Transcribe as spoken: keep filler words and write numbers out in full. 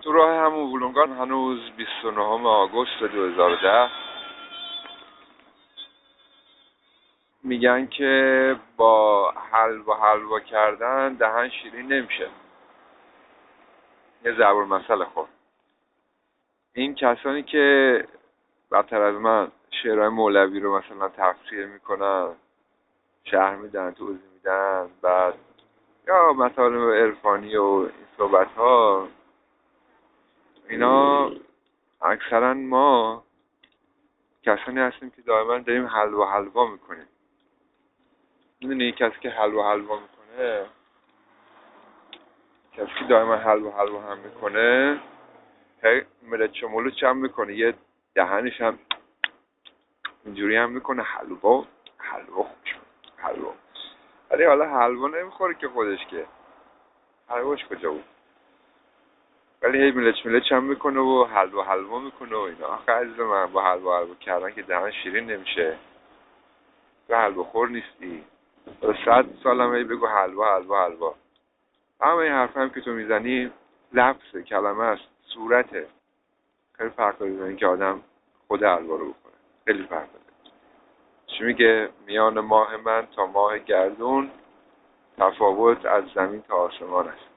تو راه همون ولونگان هنوز بیست و نهم آگوست دو هزار و ده میگن که با حلوا حلوا کردن دهن شیرین نمیشه. یه ضرب المثل خورد. این کسانی که بدتر از من شعرهای مولوی رو مثلا تفسیر میکنن، شرح میدن، توضیح میدن، بعد یا مطالب عرفانی و این صحبت ها، اینا اکثرا ما کسانی هستیم که دائما داریم حلوا حلوا میکنیم. میدونی کسی که حلوا حلوا میکنه، کسی که دائما حلوا حلوا هم میکنه، هی ملچ و ملوچ هم میکنه، یه دهنش هم اینجوری هم میکنه، حلوا حلوا خوش حلوا. ولی حالا حلوا نمیخوره که خودش، که حلواش کجا بود؟ ولی هی ملچ ملچ هم میکنه و حلوا حلوا میکنه و اینا. آخه عزیز من، با حلوا حلوا کردن که دهن شیرین نمیشه. تو حلوا خور نیستی. تا صد سالم هی بگو حلوا حلوا حلوا. اما این حرف هم که تو میزنی لفظ کلمه است، صورته. خیلی فرق داره این که آدم خود حلوا رو بکنه. خیلی فرق داره. چی میگه؟ میان ماه من تا ماه گردون تفاوت از زمین تا آسمان است.